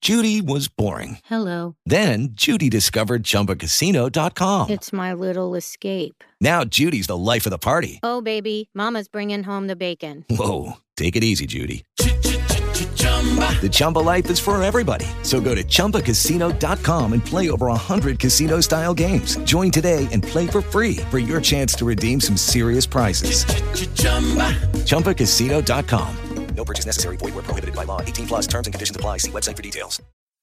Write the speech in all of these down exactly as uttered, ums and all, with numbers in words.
Judy was boring. Hello. Then Judy discovered Chumba Casino dot com. It's my little escape. Now Judy's the life of the party. Oh, baby, mama's bringing home the bacon. Whoa, take it easy, Judy. The Chumba life is for everybody. So go to Chumba Casino dot com and play over one hundred casino-style games. Join today and play for free for your chance to redeem some serious prizes. Chumba Casino dot com. No purchase necessary. Void where prohibited by law. eighteen plus terms and conditions apply. See website for details.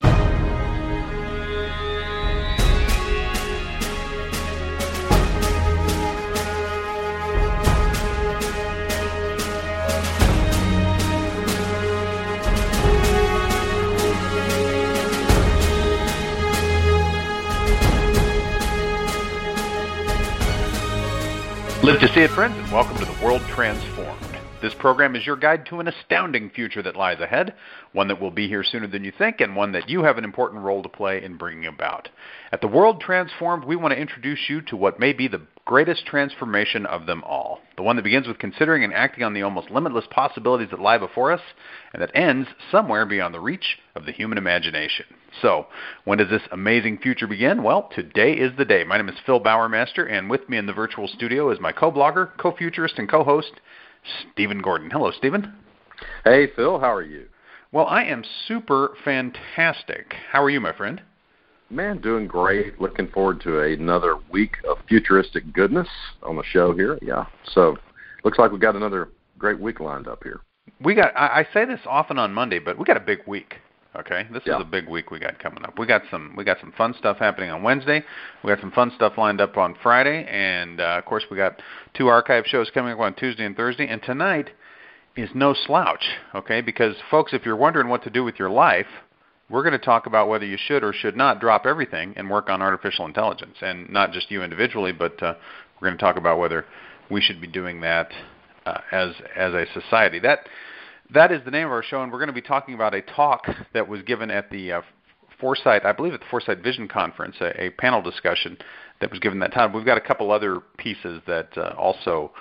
Live to see it, friends, and welcome to The World Transformed. This program is your guide to an astounding future that lies ahead, one that will be here sooner than you think, and one that you have an important role to play in bringing about. At The World Transformed, we want to introduce you to what may be the greatest transformation of them all, the one that begins with considering and acting on the almost limitless possibilities that lie before us, and that ends somewhere beyond the reach of the human imagination. So, when does this amazing future begin? Well, today is the day. My name is Phil Bowermaster, and with me in the virtual studio is my co-blogger, co-futurist, and co-host, Stephen Gordon. Hello, Stephen. Hey, Phil. How are you? Well, I am super fantastic. How are you, my friend? Man, doing great. Looking forward to another week of futuristic goodness on the show here. Yeah. So, looks like we've got another great week lined up here. We got. I, I say this often on Monday, but we got a big week. Okay, this yeah. is a big week we got coming up. We got some. We got some fun stuff happening on Wednesday. We got some fun stuff lined up on Friday, and uh, of course we got two archive shows coming up on Tuesday and Thursday. And tonight is no slouch. Okay, because folks, if you're wondering what to do with your life, we're going to talk about whether you should or should not drop everything and work on artificial intelligence, and not just you individually, but uh, we're going to talk about whether we should be doing that uh, as as a society. That. That is the name of our show, and we're going to be talking about a talk that was given at the uh, Foresight, I believe at the Foresight Vision Conference, a, a panel discussion that was given that time. We've got a couple other pieces that uh, also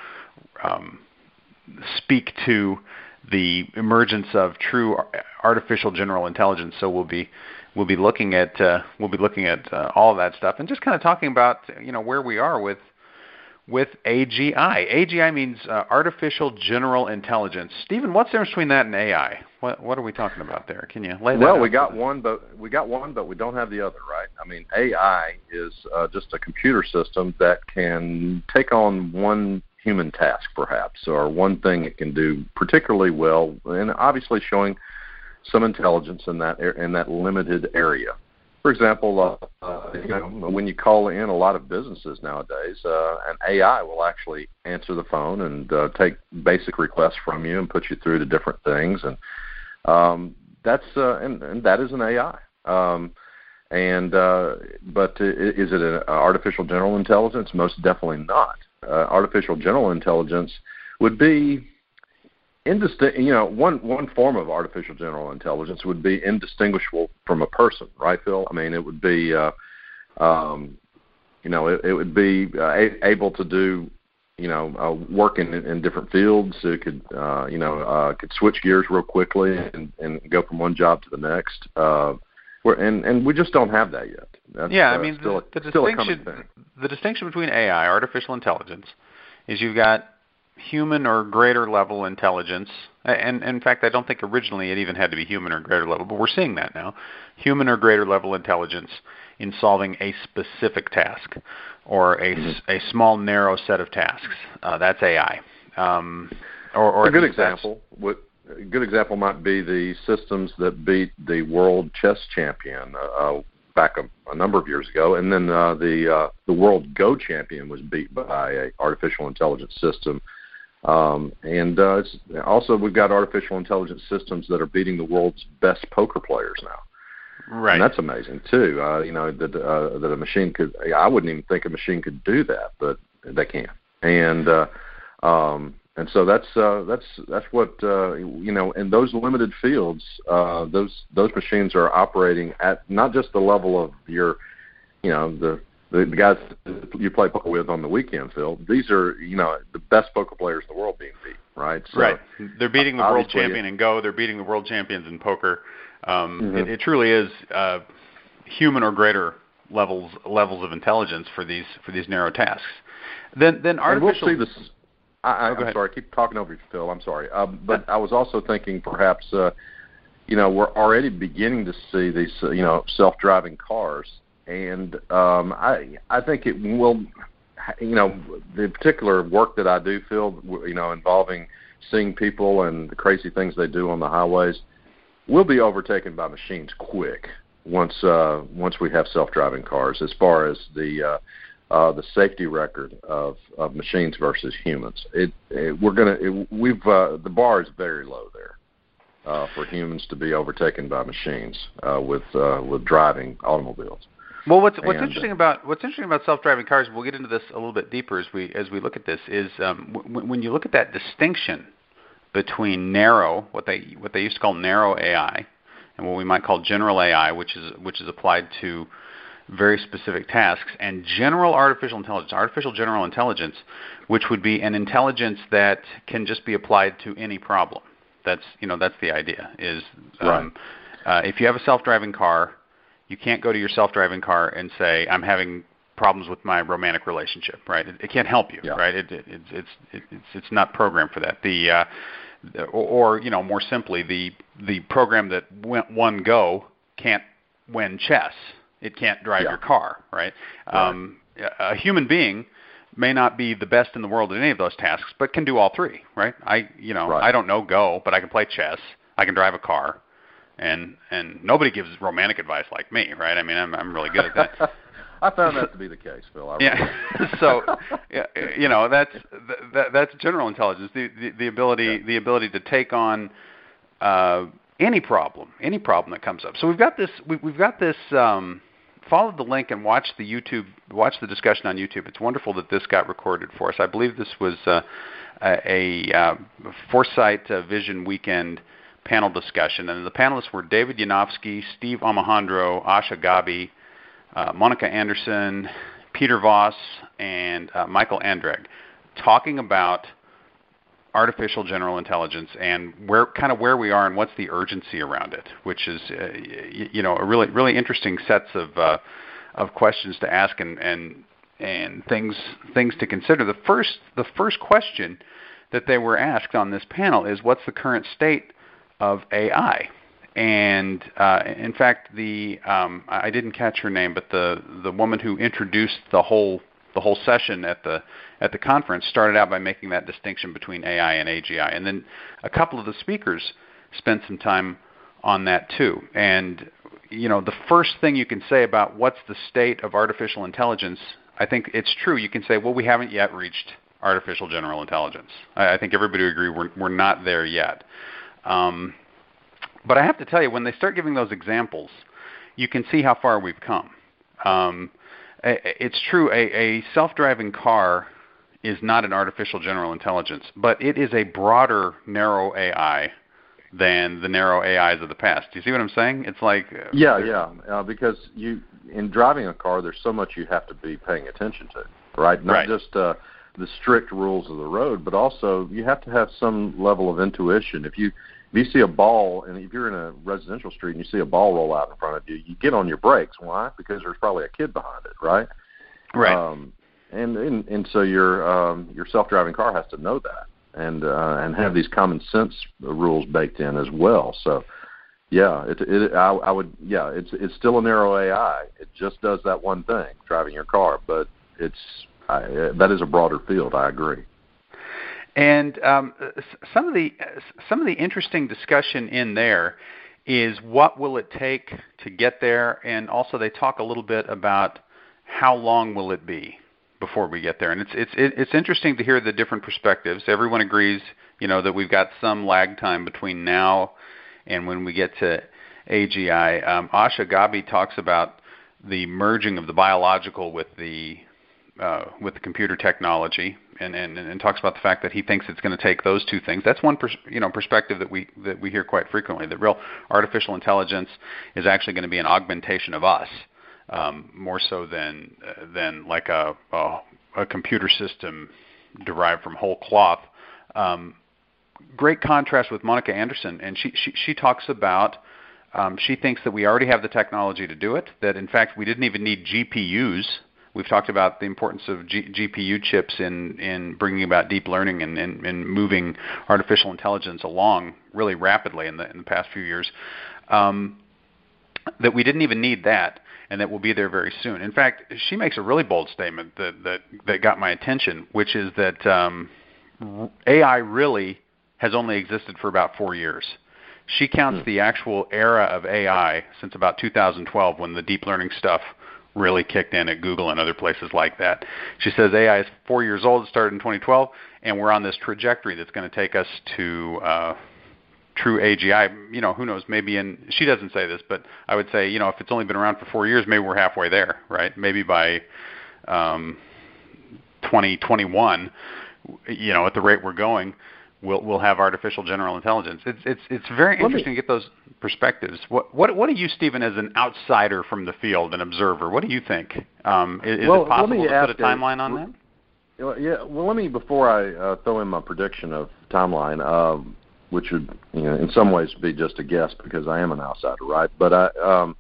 um, speak to the emergence of true artificial general intelligence. So we'll be we'll be looking at uh, we'll be looking at uh, all of that stuff, and just kind of talking about you know where we are with. with A G I. A G I means uh, Artificial General Intelligence. Stephen, what's the difference between that and A I? What what are we talking about there? Can you lay that well, out? Well, we got one, but we got one, but we don't have the other, right? I mean, A I is uh, just a computer system that can take on one human task, perhaps, or one thing it can do particularly well, and obviously showing some intelligence in that in that limited area. For example, uh, uh, you know, when you call in a lot of businesses nowadays, uh, an A I will actually answer the phone and uh, take basic requests from you and put you through to different things, and um, that's uh, and, and that is an A I. Um, and uh, but is it an artificial general intelligence? Most definitely not. Uh, artificial general intelligence would be Indistinct, you know, one one form of artificial general intelligence would be indistinguishable from a person, right, Phil? I mean, it would be, uh, um, you know, it, it would be uh, a, able to do, you know, uh, work in, in different fields. It could, uh, you know, uh, could switch gears real quickly and, and go from one job to the next. Uh, where, and and we just don't have that yet. That's, yeah, I uh, mean, still the, the a, still distinction a thing. the distinction between A I, artificial intelligence, is you've got human or greater level intelligence, and, and in fact I don't think originally it even had to be human or greater level, but we're seeing that now, human or greater level intelligence in solving a specific task or a, mm-hmm. a small narrow set of tasks. Uh, that's A I. Um, or, or a good example would, a good example might be the systems that beat the world chess champion uh, back a, a number of years ago, and then uh, the uh, the world Go champion was beat by an artificial intelligence system. Um, and uh, it's, also we've got artificial intelligence systems that are beating the world's best poker players now. Right. And that's amazing too. Uh, you know that uh, that a machine could. I wouldn't even think a machine could do that, but they can. And uh, um, and so that's uh, that's that's what uh, you know. In those limited fields, uh, those those machines are operating at not just the level of your, you know, the The, the guys you play poker with on the weekend, Phil, these are, you know, the best poker players in the world being beat, right? So, right. They're beating the world champion in Go. They're beating the world champions in poker. Um, mm-hmm. it, it truly is uh, human or greater levels levels of intelligence for these for these narrow tasks. Then then artificial. And we'll see this. I, I, oh, I'm sorry, I keep talking over you, Phil. I'm sorry, um, but I was also thinking perhaps uh, you know we're already beginning to see these uh, you know self-driving cars, and um, I I think it will. You know, the particular work that I do, Phil, you know, involving seeing people and the crazy things they do on the highways, will be overtaken by machines quick once uh, once we have self-driving cars. As far as the uh, uh, the safety record of, of machines versus humans, it, it we're gonna it, we've uh, the bar is very low there uh, for humans to be overtaken by machines uh, with uh, with driving automobiles. Well, what's what's and, interesting about what's interesting about self-driving cars, we'll get into this a little bit deeper as we as we look at this, is um, w- when you look at that distinction between narrow, what they what they used to call narrow A I, and what we might call general A I, which is which is applied to very specific tasks, and general artificial intelligence, artificial general intelligence, which would be an intelligence that can just be applied to any problem. That's you know that's the idea. Is um, right. uh, if you have a self-driving car, you can't go to your self-driving car and say, I'm having problems with my romantic relationship, right? It, it can't help you, yeah. right? It, it, it's, it's, it's, it's not programmed for that. The, uh, or, or, you know, more simply, the, the program that went one go can't win chess. It can't drive yeah. your car, right? right? Um, a human being may not be the best in the world at any of those tasks, but can do all three, right? I, you know, right. I don't know Go, but I can play chess. I can drive a car. And and nobody gives romantic advice like me, right? I mean, I'm I'm really good at that. I found that to be the case, Phil. I really yeah. So, you know, that's that, that's general intelligence, the the, the ability yeah. the ability to take on uh, any problem, any problem that comes up. So we've got this we, we've got this. Um, follow the link and watch the YouTube watch the discussion on YouTube. It's wonderful that this got recorded for us. I believe this was uh, a, a uh, Foresight uh, Vision Weekend panel discussion, and the panelists were David Yanofsky, Steve Alejandro, Asha Gabi, uh, Monica Anderson, Peter Voss, and uh, Michael Andreg, talking about artificial general intelligence and where kind of where we are and what's the urgency around it, which is uh, you know a really really interesting sets of uh, of questions to ask and and and things things to consider. The first the first question that they were asked on this panel is, what's the current state of A I? And uh, in fact, the um, I didn't catch her name, but the, the woman who introduced the whole the whole session at the at the conference started out by making that distinction between A I and A G I, and then a couple of the speakers spent some time on that too. And you know, the first thing you can say about what's the state of artificial intelligence, I think it's true. You can say, well, we haven't yet reached artificial general intelligence. I, I think everybody would agree we're we're not there yet. Um, but I have to tell you, when they start giving those examples, you can see how far we've come. Um, it's true, a, a self-driving car is not an artificial general intelligence, but it is a broader narrow A I than the narrow A Is of the past. Do you see what I'm saying? It's like uh, yeah, yeah, uh, because you in driving a car, there's so much you have to be paying attention to, right? Not right. just uh, the strict rules of the road, but also you have to have some level of intuition. If you if you see a ball, and if you're in a residential street and you see a ball roll out in front of you, you get on your brakes. Why? Because there's probably a kid behind it, right? Right. Um, and, and and so your um, your self-driving car has to know that, and uh, and have these common sense rules baked in as well. So, yeah, it, it I, I would yeah, it's it's still a narrow A I. It just does that one thing, driving your car, but it's I, that is a broader field. I agree. And um, some of the some of the interesting discussion in there is what will it take to get there, and also they talk a little bit about how long will it be before we get there. And it's it's it's interesting to hear the different perspectives. Everyone agrees, you know, that we've got some lag time between now and when we get to A G I. Um, Asha Gabi talks about the merging of the biological with the uh, with the computer technology, and, and and talks about the fact that he thinks it's going to take those two things. That's one pers- you know perspective that we that we hear quite frequently. That real artificial intelligence is actually going to be an augmentation of us. Um, more so than uh, than like a, a a computer system derived from whole cloth. Um, great contrast with Monica Anderson, and she she, she talks about Um, she thinks that we already have the technology to do it, that in fact we didn't even need G P Us. We've talked about the importance of G- GPU chips in, in bringing about deep learning and, and, and moving artificial intelligence along really rapidly in the, in the past few years, um, that we didn't even need that, and that will be there very soon. In fact, she makes a really bold statement that, that, that got my attention, which is that um, A I really has only existed for about four years. She counts hmm. the actual era of A I since about two thousand twelve, when the deep learning stuff really kicked in at Google and other places like that. She says A I is four years old, it started in twenty twelve, and we're on this trajectory that's going to take us to uh, true A G I. You know, who knows, maybe in, she doesn't say this, but I would say, you know, if it's only been around for four years, maybe we're halfway there, right? Maybe by um, twenty twenty-one, you know, at the rate we're going, we'll we'll have artificial general intelligence. It's it's it's very Let interesting me, to get those perspectives. What what what do you, Stephen, as an outsider from the field, an observer, what do you think? Um, is well, it possible to put a timeline a, on that? Yeah. Well, let me before I uh, throw in my prediction of timeline, um, which would, you know, in some ways be just a guess because I am an outsider, right? But I um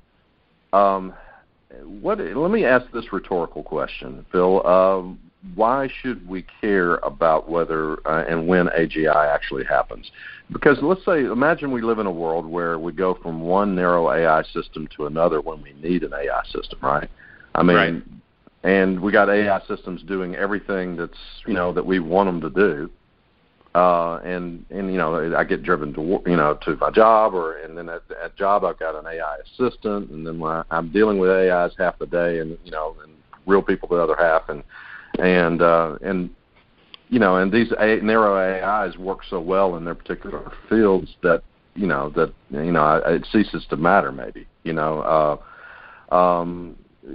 um what let me ask this rhetorical question, Phil. Um, why should we care about whether uh, and when A G I actually happens? Because let's say, imagine we live in a world where we go from one narrow A I system to another when we need an A I system, right? I mean, right. And we got A I systems doing everything that's, you know, that we want them to do. Uh, and, and, you know, I get driven to, you know, to my job, or, and then at that job I've got an A I assistant, and then when I'm dealing with A Is half the day, and, you know, and real people the other half, and, And uh, and you know, and these a- narrow A Is work so well in their particular fields that you know that you know it ceases to matter. Maybe you know, uh, um,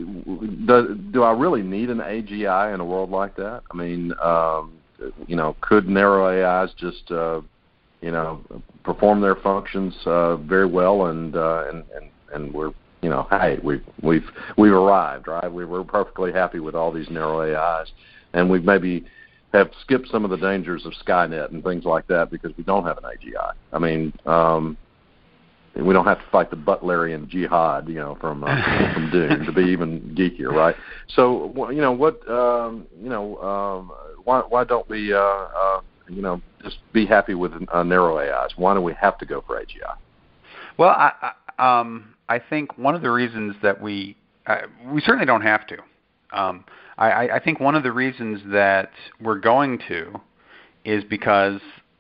do, do I really need an A G I in a world like that? I mean, um, you know, could narrow A Is just uh, you know perform their functions uh, very well, and uh, and and and we're You know, hey, we've we've we've arrived, right? We we're perfectly happy with all these narrow A Is, and we've maybe have skipped some of the dangers of Skynet and things like that because we don't have an A G I. I mean, um, we don't have to fight the Butlerian jihad, you know, from uh, from Dune to be even geekier, right? So, you know, what, um, you know, um, why why don't we, uh, uh, you know, just be happy with uh, narrow A Is? Why do we have to go for A G I? Well, I. I um I think one of the reasons that we uh, we certainly don't have to. Um, I, I think one of the reasons that we're going to is because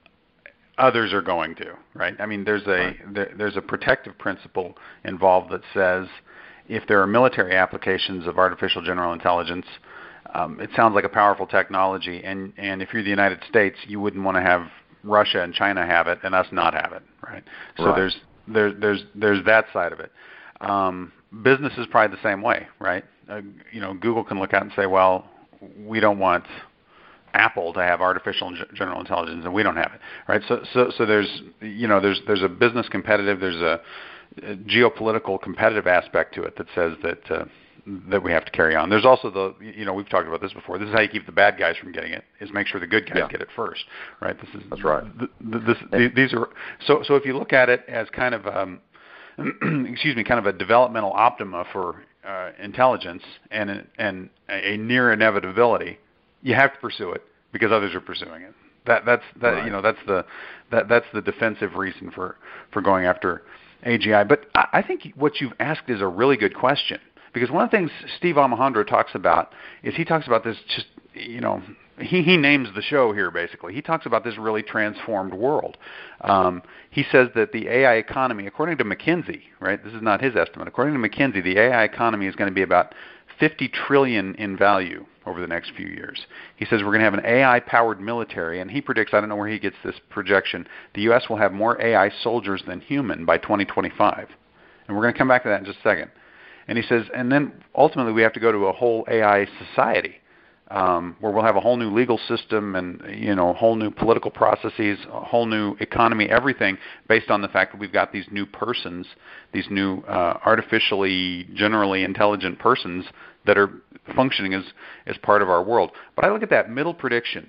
others are going to, right? I mean, there's a right. there, there's a protective principle involved that says if there are military applications of artificial general intelligence, um, it sounds like a powerful technology, and and if you're the United States, you wouldn't want to have Russia and China have it and us not have it, right? So right. there's There, there's there's that side of it. Um, business is probably the same way, right? Uh, you know, Google can look out and say, well, we don't want Apple to have artificial general intelligence, and we don't have it, right? So so so there's you know there's there's a business competitive, there's a, a geopolitical competitive aspect to it that says that uh, that we have to carry on. There's also the you know we've talked about this before. This is how you keep the bad guys from getting it, is make sure the good guys yeah. get it first, right? This is that's right. Th- th- this, th- these are so so if you look at it as kind of um, excuse me, kind of a developmental optima for uh, intelligence and and a near inevitability, you have to pursue it because others are pursuing it. That that's that right. you know that's the that that's the defensive reason for for going after A G I. But I, I think what you've asked is a really good question. Because one of the things Steve Almohandro talks about is he talks about this just, you know, he, he names the show here basically. He talks about this really transformed world. Um, he says that the A I economy, according to McKinsey, right, this is not his estimate, according to McKinsey, the A I economy is going to be about fifty trillion dollars in value over the next few years. He says we're going to have an A I-powered military, and he predicts, I don't know where he gets this projection, the U S will have more A I soldiers than human by twenty twenty-five. And we're going to come back to that in just a second. And he says, and then ultimately we have to go to a whole A I society um, where we'll have a whole new legal system and, you know, whole new political processes, a whole new economy, everything based on the fact that we've got these new persons, these new uh, artificially, generally intelligent persons that are functioning as, as part of our world. But I look at that middle prediction.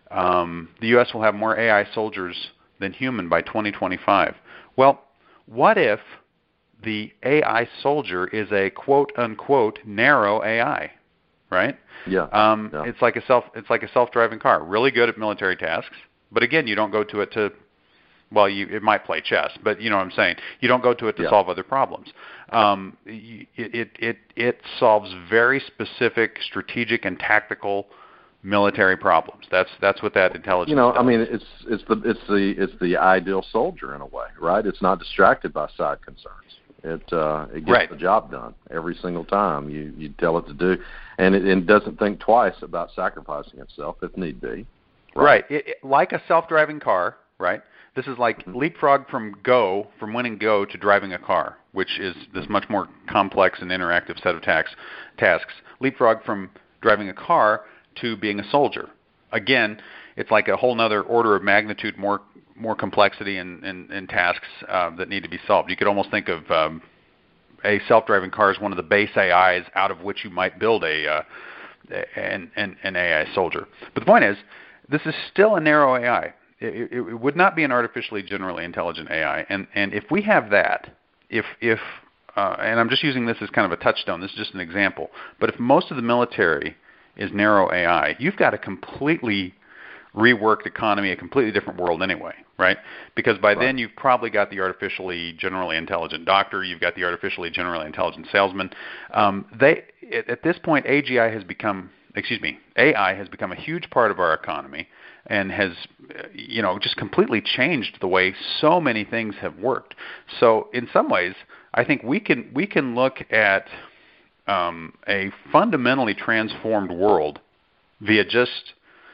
Um, the U S will have more A I soldiers than human by twenty twenty-five. Well, what if the A I soldier is a quote unquote narrow A I, right? Yeah. Um, yeah. It's like a self it's like a self-driving car, really good at military tasks, but again, you don't go to it to well, you it might play chess, but you know what I'm saying. You don't go to it to yeah. solve other problems. Um, it, it it it solves very specific, strategic, and tactical military problems. That's that's what that intelligence. You know, does. I mean, it's it's the it's the it's the ideal soldier in a way, right? It's not distracted by side concerns. It uh, it gets right. the job done every single time you, you tell it to do, and it, it doesn't think twice about sacrificing itself if need be. Right, right. It, it, like a self-driving car, right? This is like mm-hmm. leapfrog from Go, from winning Go to driving a car, which is this much more complex and interactive set of tax, tasks. Leapfrog from driving a car to being a soldier. Again, it's like a whole other order of magnitude more more complexity and, and, and tasks uh, that need to be solved. You could almost think of um, a self-driving car as one of the base A Is out of which you might build a uh, an, an, an A I soldier. But the point is, this is still a narrow A I. It, it, it would not be an artificially generally intelligent A I. And, and if we have that, if, if uh, and I'm just using this as kind of a touchstone, this is just an example, but if most of the military is narrow A I, you've got a completely reworked economy, a completely different world anyway, right? Because by right. then you've probably got the artificially generally intelligent doctor, you've got the artificially generally intelligent salesman. Um, they at, at this point, A G I has become, excuse me, A I has become a huge part of our economy and has, you know, just completely changed the way so many things have worked. So in some ways, I think we can we can look at um, a fundamentally transformed world via just,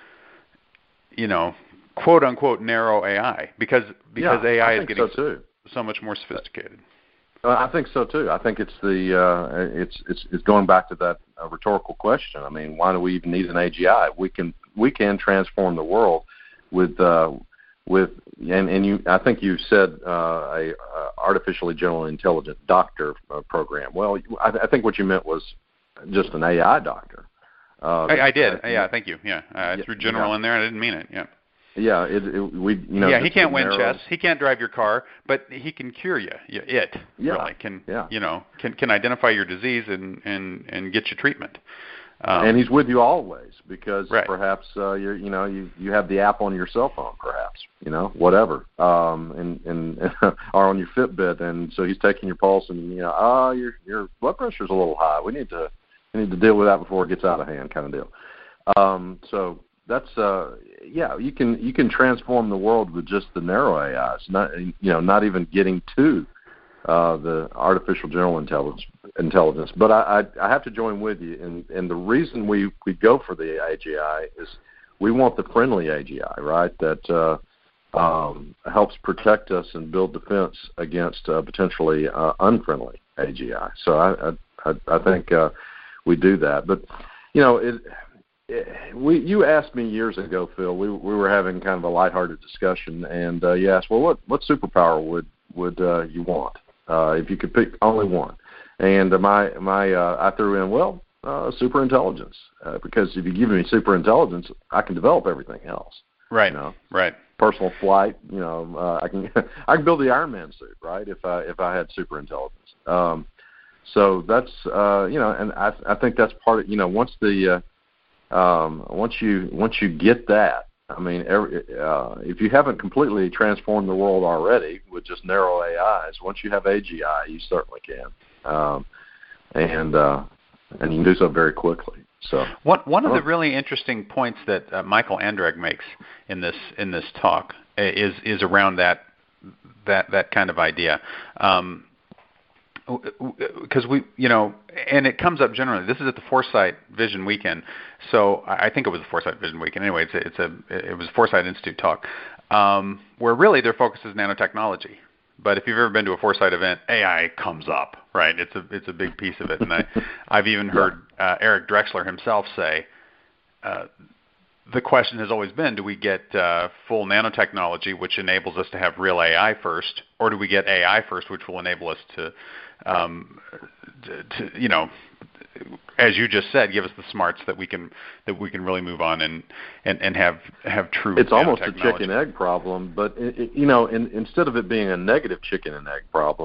you know, quote unquote narrow A I, because because yeah, A I, I is getting so, so much more sophisticated. Uh, I think so too. I think it's the uh, it's it's it's going back to that uh, rhetorical question. I mean, why do we even need an A G I? We can we can transform the world with uh, with and and you. I think you said uh, a uh, artificially generally intelligent doctor uh, program. Well, I, I think what you meant was just an A I doctor. Uh, I, I did. Uh, yeah, thank you. Yeah, I uh, threw general yeah. in there. I didn't mean it. Yeah. Yeah, it, it, we you know. Yeah, he can't win chess. He can't drive your car, but he can cure you. It yeah. really can. Yeah. You know, can can identify your disease and and and get you treatment. Um, and he's with you always because right. perhaps uh, you're you know you you have the app on your cell phone, perhaps you know whatever, um, and and or on your Fitbit, and so he's taking your pulse and you know ah oh, your your blood pressure's a little high. We need to we need to deal with that before it gets out of hand, kind of deal. Um, so. That's uh yeah you can you can transform the world with just the narrow A Is, not you know not even getting to uh, the artificial general intelligence intelligence. But I, I I have to join with you, and and the reason we, we go for the A G I is we want the friendly A G I, right? That uh, um, helps protect us and build defense against uh, potentially uh, unfriendly A G I. So I I I think uh, we do that, but you know it. We, you asked me years ago, Phil. We we were having kind of a lighthearted discussion, and uh, you asked, "Well, what what superpower would would uh, you want uh, if you could pick only one?" And uh, my my uh, I threw in, well, uh, super intelligence, uh, because if you give me super intelligence, I can develop everything else. Right. You know? Right. Personal flight. You know, uh, I can I can build the Iron Man suit, right? If I if I had super intelligence. Um, so that's uh, you know, and I I think that's part of you know once the uh, Um, once you once you get that, I mean, every, uh, if you haven't completely transformed the world already with just narrow A Is, once you have A G I, you certainly can, um, and uh, and you can do so very quickly. So one one of the really interesting points that uh, Michael Andrag makes in this in this talk is is around that that that kind of idea. Um, Because we, you know, and it comes up generally. This is at the Foresight Vision Weekend, so I think it was the Foresight Vision Weekend. Anyway, it's a, it's a it was a Foresight Institute talk, um, where really their focus is nanotechnology. But if you've ever been to a Foresight event, A I comes up, right? It's a it's a big piece of it, and I, I've even heard uh, Eric Drexler himself say. Uh, The question has always been, do we get uh, full nanotechnology, which enables us to have real A I first, or do we get A I first, which will enable us to, um, to, to, you know, as you just said, give us the smarts that we can that we can really move on and and, and have have true. It's almost a chicken egg problem, but it, it, you know, in, instead of it being a negative chicken and egg problem,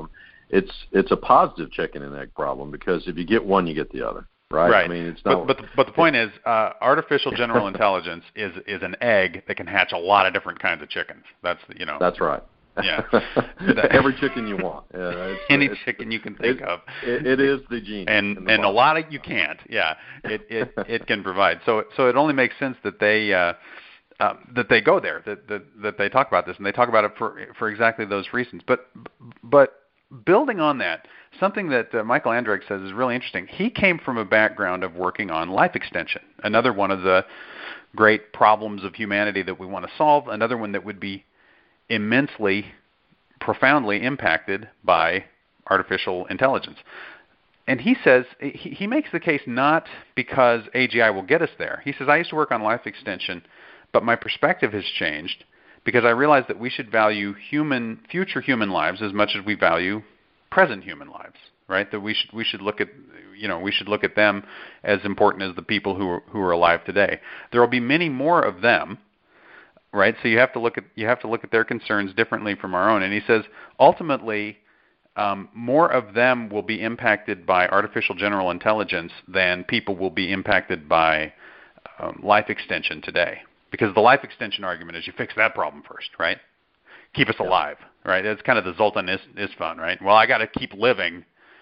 it's it's a positive chicken and egg problem, because if you get one, you get the other, right? Right. I mean, it's not. But but the, but the point is, uh, artificial general intelligence is is an egg that can hatch a lot of different kinds of chickens. That's you know. That's right. Yeah. Every chicken you want. Yeah, it's, Any it's, chicken you can think it, of. It, it is the gene. And and a lot of you can't. Yeah. It it it can provide. So so it only makes sense that they. Uh, Uh, that they go there, that, that that they talk about this, and they talk about it for for exactly those reasons. But but building on that, something that uh, Michael Andreck says is really interesting. He came from a background of working on life extension, another one of the great problems of humanity that we want to solve, another one that would be immensely, profoundly impacted by artificial intelligence. And he says, he, he makes the case not because A G I will get us there. He says, I used to work on life extension, but my perspective has changed because I realized that we should value human, future human lives as much as we value present human lives, right? That we should we should look at, you know, we should look at them as important as the people who are, who are alive today. There will be many more of them, right? So you have to look at you have to look at their concerns differently from our own. And he says ultimately, um, more of them will be impacted by artificial general intelligence than people will be impacted by um, life extension today. Because the life extension argument is you fix that problem first, right? Keep us yeah. alive, right? That's kind of the Zoltan Is- Isfan, right? Well, I got to keep living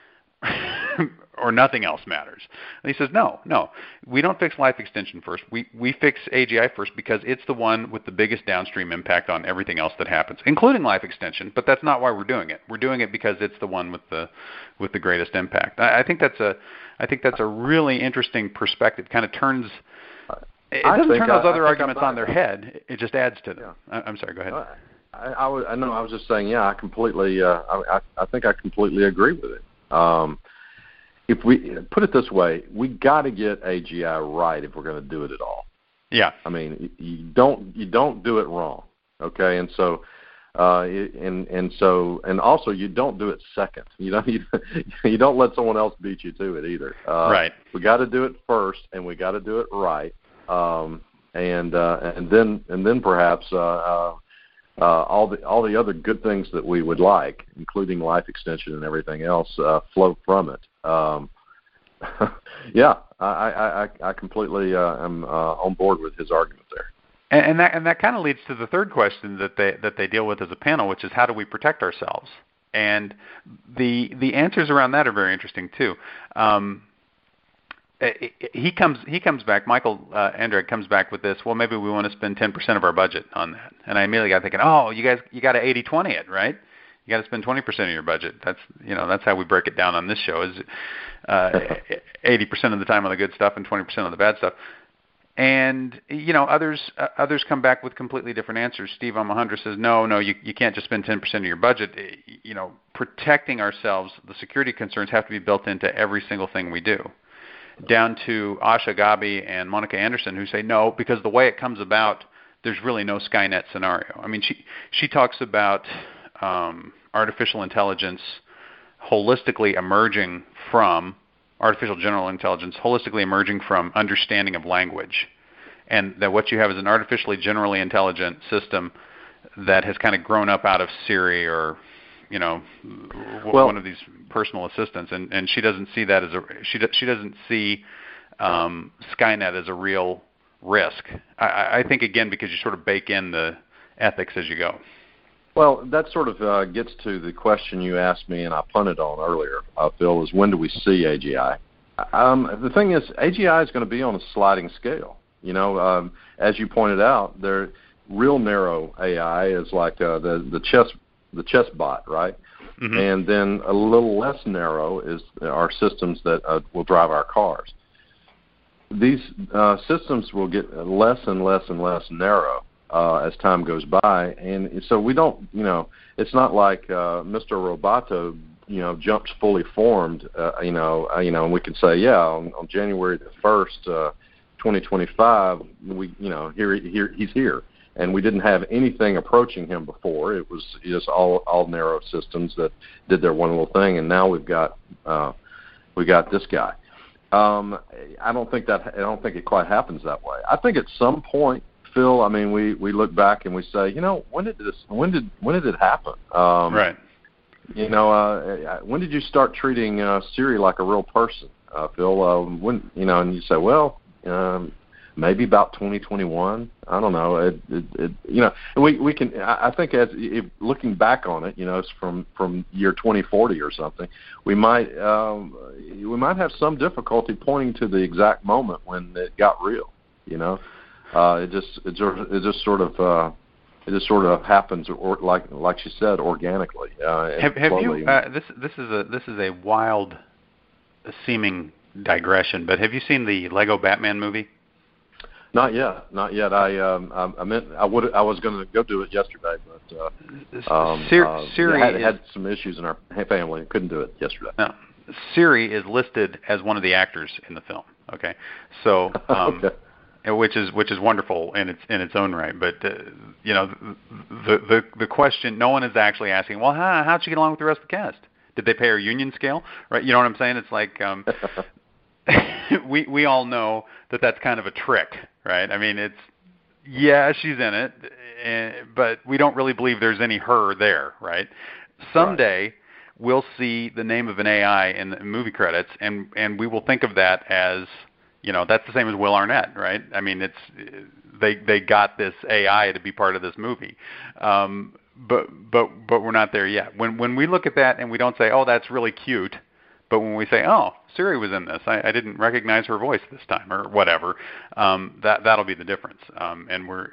or nothing else matters. And he says, no, no. We don't fix life extension first. We we fix A G I first because it's the one with the biggest downstream impact on everything else that happens, including life extension. But that's not why we're doing it. We're doing it because it's the one with the with the greatest impact. I, I think that's a I think that's a really interesting perspective. Kind of turns It doesn't turn those I, other I arguments on their head. It just adds to them. Yeah. I'm sorry. Go ahead. I, I, was, I know. I was just saying. Yeah, I completely. Uh, I, I think I completely agree with it. Um, if we put it this way, we got to get A G I right if we're going to do it at all. Yeah. I mean, you don't you don't do it wrong. Okay, and so. Uh, and and so and also you don't do it second. You don't you, you don't let someone else beat you to it either. Uh, right. We got to do it first, and we got to do it right. Um, and uh, and then and then perhaps uh, uh, uh, all the all the other good things that we would like, including life extension and everything else, uh, flow from it. Um, yeah, I, I, I completely uh, am uh, on board with his argument there. And, and that and that kind of leads to the third question that they that they deal with as a panel, which is how do we protect ourselves? And the the answers around that are very interesting too. Um, He comes. He comes back. Michael uh, Andreck comes back with this. Well, maybe we want to spend ten percent of our budget on that. And I immediately got thinking, oh, you guys, you got to eighty twenty it, right? You got to spend twenty percent of your budget. That's you know, that's how we break it down on this show. Is uh, eighty percent of the time on the good stuff and twenty percent on the bad stuff. And you know, others uh, others come back with completely different answers. Steve Omohundra says, no, no, you you can't just spend ten percent of your budget. You know, protecting ourselves, the security concerns have to be built into every single thing we do. Down to Asha Gabi and Monica Anderson, who say no, because the way it comes about, there's really no Skynet scenario. I mean, she she talks about um, artificial intelligence holistically emerging from artificial general intelligence, holistically emerging from understanding of language, and that what you have is an artificially generally intelligent system that has kind of grown up out of Siri or you know, well, one of these personal assistants, and, and she doesn't see that as a she she doesn't see um, Skynet as a real risk. I, I think again because you sort of bake in the ethics as you go. Well, that sort of uh, gets to the question you asked me, and I punted on earlier, uh, Phil, is when do we see A G I? Um, the thing is, A G I is going to be on a sliding scale. You know, um, as you pointed out, there real narrow A I is like uh, the the chess. the chess bot, right? Mm-hmm. And then a little less narrow is our systems that uh, will drive our cars. These uh, systems will get less and less and less narrow uh, as time goes by, and so we don't, you know, it's not like uh, Mister Roboto, you know, jumps fully formed, uh, you know, uh, you know, and we can say, yeah, on, on January the first, uh, twenty twenty-five, we, you know, here, here, he's here. And we didn't have anything approaching him before. It was just all all narrow systems that did their one little thing, and now we've got uh, we got this guy. Um, I don't think that I don't think it quite happens that way. I think at some point, Phil. I mean, we, we look back and we say, you know, when did this? When did when did it happen? Um, right. You know, uh, when did you start treating uh, Siri like a real person, uh, Phil? Uh, when you know, and you say, well, um, maybe about twenty twenty-one. I don't know. It, it, it, you know, and we we can. I think as if looking back on it, you know, it's from from year twenty forty or something. We might um, we might have some difficulty pointing to the exact moment when it got real. You know, uh, it just it just it just sort of. Uh, It just sort of happens, or like like she said, organically. Uh, have have you? Uh, this this is a this is a wild seeming digression, but have you seen the Lego Batman movie? Not yet, not yet. I um I, I meant I would I was going to go do it yesterday, but uh, um, Siri, uh, Siri had, is, had some issues in our family. Couldn't do it yesterday. No, Siri is listed as one of the actors in the film. Okay, so. Um, okay. Which is which is wonderful in its in its own right, but uh, you know the the the question no one is actually asking. Well, how how'd she get along with the rest of the cast? Did they pay her union scale? Right? You know what I'm saying? It's like um, we we all know that that's kind of a trick, right? I mean, it's yeah, she's in it, and, but we don't really believe there's any her there, right? Someday. Right. We'll see the name of an A I in the movie credits, and and we will think of that as. You know, that's the same as Will Arnett, right? I mean, it's they they got this A I to be part of this movie, um, but but but we're not there yet. When when we look at that and we don't say, oh, that's really cute, but when we say, oh, Siri was in this, I, I didn't recognize her voice this time, or whatever, um, that that'll be the difference. Um, and we're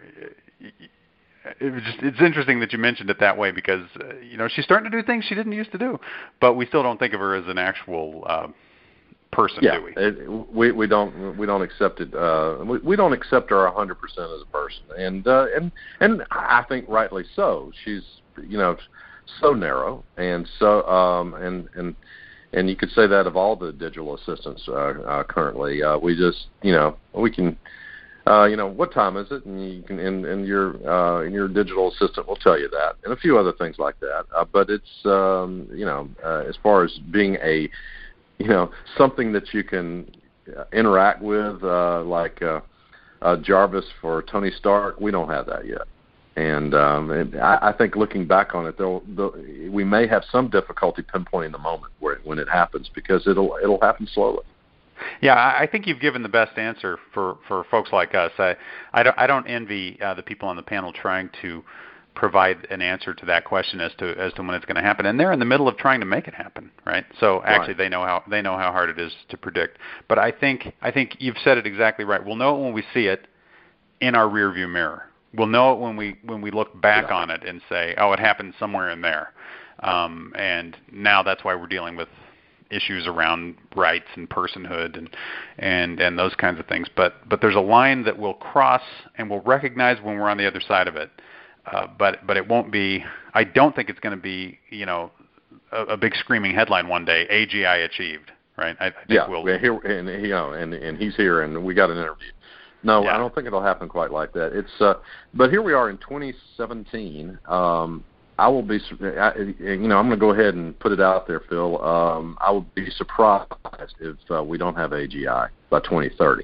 it was just it's interesting that you mentioned it that way because uh, you know she's starting to do things she didn't used to do, but we still don't think of her as an actual. Uh, person, yeah, do we? It, we we don't we don't accept it. Uh, we, we don't accept her a hundred percent as a person, and uh, and and I think rightly so. She's you know so narrow, and so um, and and and you could say that of all the digital assistants uh, uh, currently. Uh, we just you know we can. Uh, you know, what time is it? And you can, and, and your uh, and your digital assistant will tell you that, and a few other things like that. Uh, but it's um, you know, uh, as far as being a you know, something that you can interact with, uh, like uh, uh, Jarvis for Tony Stark. We don't have that yet, and, um, and I, I think looking back on it, they'll, they'll, we may have some difficulty pinpointing the moment where when it happens because it'll it'll happen slowly. Yeah, I think you've given the best answer for, for folks like us. I I don't I don't envy uh, the people on the panel trying to provide an answer to that question as to as to when it's going to happen, and they're in the middle of trying to make it happen, right? So actually, right. they know how they know how hard it is to predict. But I think I think you've said it exactly right. We'll know it when we see it in our rearview mirror. We'll know it when we when we look back yeah. on it and say, oh, it happened somewhere in there. Um, and now that's why we're dealing with issues around rights and personhood and and and those kinds of things. But but there's a line that we'll cross and we'll recognize when we're on the other side of it. Uh, but but it won't be. I don't think it's going to be you know a, a big screaming headline one day. A G I achieved, right? I, I think yeah, we'll, here and you know and and he's here and we got an interview. No, yeah. I don't think it'll happen quite like that. It's uh, but here we are in twenty seventeen. Um, I will be I, you know I'm going to go ahead and put it out there, Phil. Um, I would be surprised if uh, we don't have A G I by twenty thirty.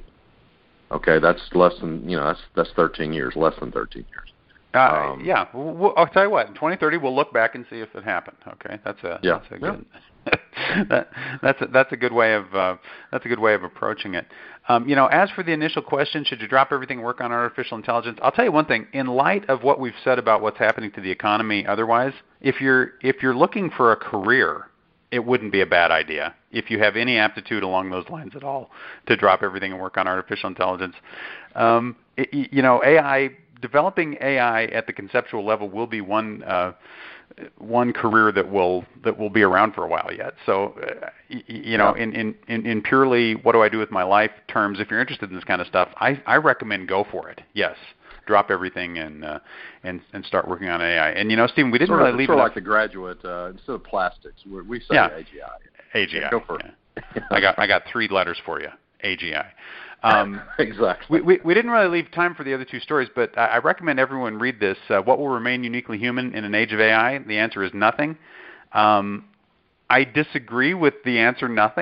Okay, that's less than you know that's that's thirteen years, less than thirteen years. Uh, um, yeah, we'll, I'll tell you what. In twenty thirty, we'll look back and see if it happened. Okay, that's a yeah. that's a good yeah. that, that's a, that's a good way of uh, that's a good way of approaching it. Um, you know, as for the initial question, should you drop everything and work on artificial intelligence? I'll tell you one thing. In light of what we've said about what's happening to the economy, otherwise, if you're if you're looking for a career, it wouldn't be a bad idea if you have any aptitude along those lines at all to drop everything and work on artificial intelligence. Um, it, you know, A I. Developing A I at the conceptual level will be one uh, one career that will that will be around for a while yet. So, uh, y- you know, in, in, in, in purely what do I do with my life terms, if you're interested in this kind of stuff, I, I recommend go for it. Yes, drop everything and uh, and and start working on A I. And you know, Stephen, we didn't sort really of, leave sort it of like the graduate uh, instead of plastics. We, we say yeah. A G I. A G I. Yeah, go for yeah. it. I got I got three letters for you. A G I. Um, exactly. We, we, we didn't really leave time for the other two stories, but I, I recommend everyone read this. Uh, what will remain uniquely human in an age of A I? The answer is nothing. Um, I disagree with the answer nothing.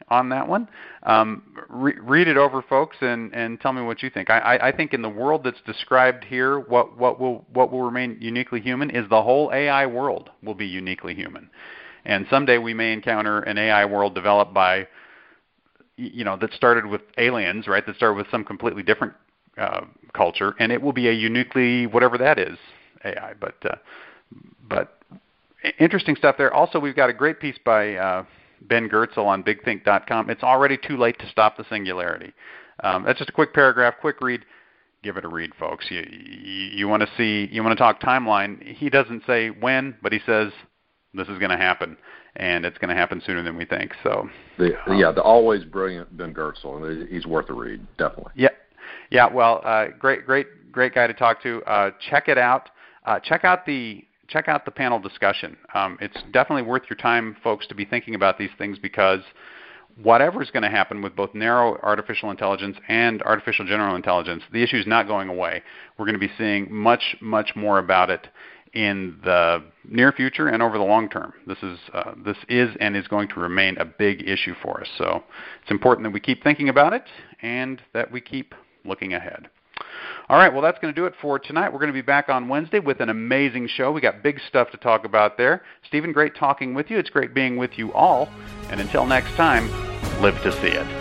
on that one. Um, re- read it over, folks, and, and tell me what you think. I, I, I think in the world that's described here, what, what will what will remain uniquely human is the whole A I world will be uniquely human. And someday we may encounter an A I world developed by, you know, that started with aliens, right? That started with some completely different uh, culture, and it will be a uniquely whatever that is A I. But uh, but interesting stuff there. Also, we've got a great piece by uh, Ben Goertzel on big think dot com. It's already too late to stop the singularity. Um, that's just a quick paragraph, quick read. Give it a read, folks. You you, you want to see, you want to talk timeline. He doesn't say when, but he says this is going to happen, and it's going to happen sooner than we think. So the, um, yeah, the always brilliant Ben Goertzel, and he's worth a read, definitely. Yeah, yeah. Well, uh, great, great, great guy to talk to. Uh, check it out. Uh, check out the check out the panel discussion. Um, it's definitely worth your time, folks, to be thinking about these things, because whatever is going to happen with both narrow artificial intelligence and artificial general intelligence, the issue is not going away. We're going to be seeing much, much more about it in the near future and over the long term. This is uh, this is and is going to remain a big issue for us. So it's important that we keep thinking about it and that we keep looking ahead. All right, well, that's going to do it for tonight. We're going to be back on Wednesday with an amazing show. We got big stuff to talk about there. Stephen, great talking with you. It's great being with you all. And until next time, live to see it.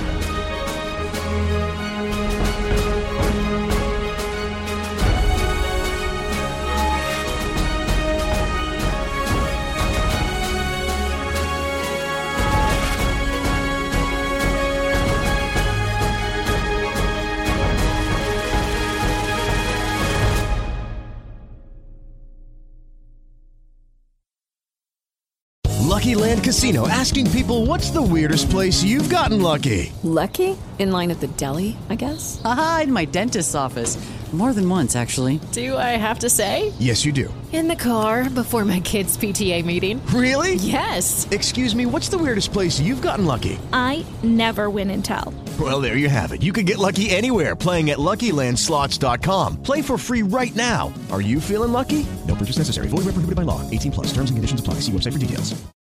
Lucky Land Casino, asking people, what's the weirdest place you've gotten lucky? Lucky? In line at the deli, I guess? Aha, in my dentist's office. More than once, actually. Do I have to say? Yes, you do. In the car before my kids' P T A meeting. Really? Yes. Excuse me, what's the weirdest place you've gotten lucky? I never win and tell. Well, there you have it. You can get lucky anywhere, playing at Lucky Land Slots dot com. Play for free right now. Are you feeling lucky? No purchase necessary. Void where prohibited by law. eighteen plus. Terms and conditions apply. See website for details.